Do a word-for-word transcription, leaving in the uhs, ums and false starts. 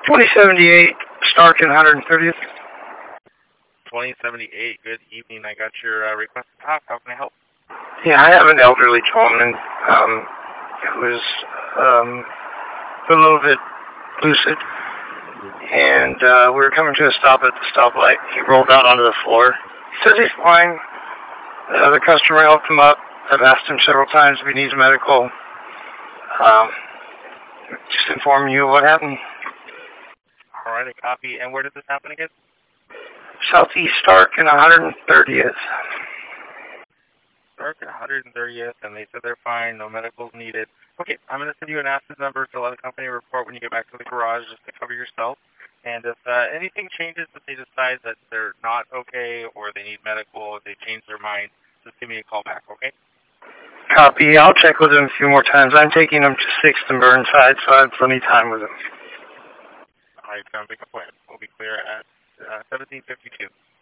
twenty seventy-eight, Stark and one hundred thirtieth. twenty seventy-eight, good evening. I got your uh, request to talk. How can I help? Yeah, I have an elderly gentleman um, who is um, a little bit lucid, and uh, we were coming to a stop at the stoplight. He rolled out onto the floor. He says he's fine. The other customer helped him up. I've asked him several times if he needs medical. Um, just inform you of what happened. All right, a copy. And where did this happen again? Southeast Stark and one hundred thirtieth. Stark and one hundred thirtieth, and they said they're fine, no medicals needed. Okay, I'm going to send you an absence number to let the company report when you get back to the garage just to cover yourself. And if uh, anything changes, if they decide that they're not okay or they need medical, if they change their mind, just give me a call back, okay? Copy. I'll check with him a few more times. I'm taking him to sixth and Burnside, so I have plenty of time with him. All right, sounds like a plan. We'll be clear at uh, seventeen fifty-two.